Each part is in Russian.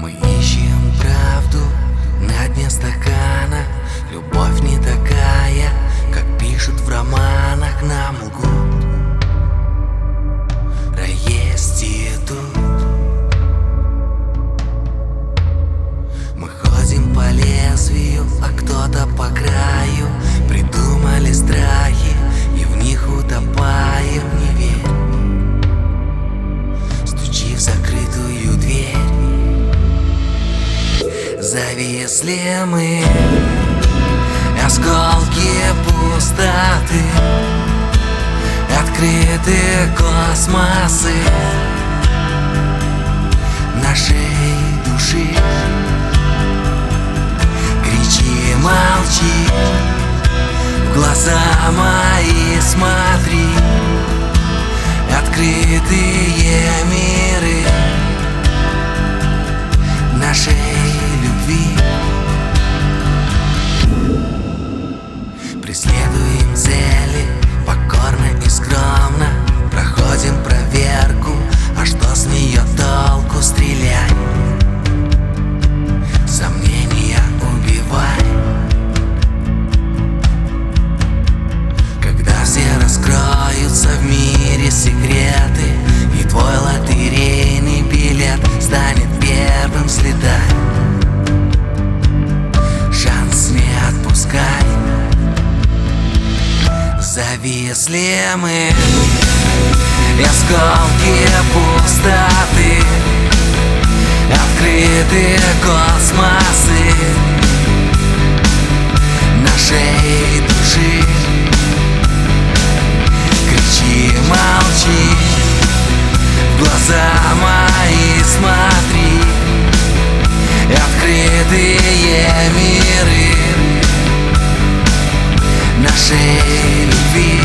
Мы ищем правду на дне стакана. Любовь не такая, как пишут в романах. Нам лгут, рай есть и тут. Мы ходим по лезвию, а кто-то по краю. Придумали страхи и в них утопаем. Не верь, стучи в закрытую дверь. Зависли мы, осколки пустоты, открытые космосы нашей души. Кричи, молчи, в глаза мои смотри. Открытые миры нашей любви. Преследуем цели покорно и скромно. Проходим проверку, а что с нее толку? Стреляй, сомнения убивай. Когда все раскроются в мире секреты, и твой лотерейный билет станет первым, слетай. Шанс не отпускай. Зависли мы, осколки пустоты, открытые космосы нашей души. Кричи, молчи, в глаза мои смотри. Открытые миры нашей любви.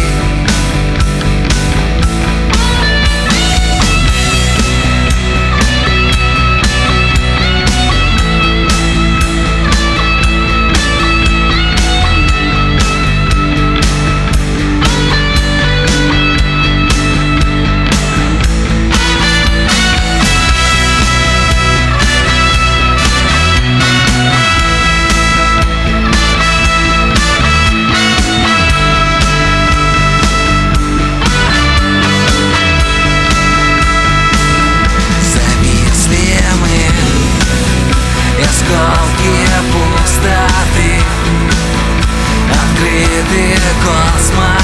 Осколки пустоты, открытые космосы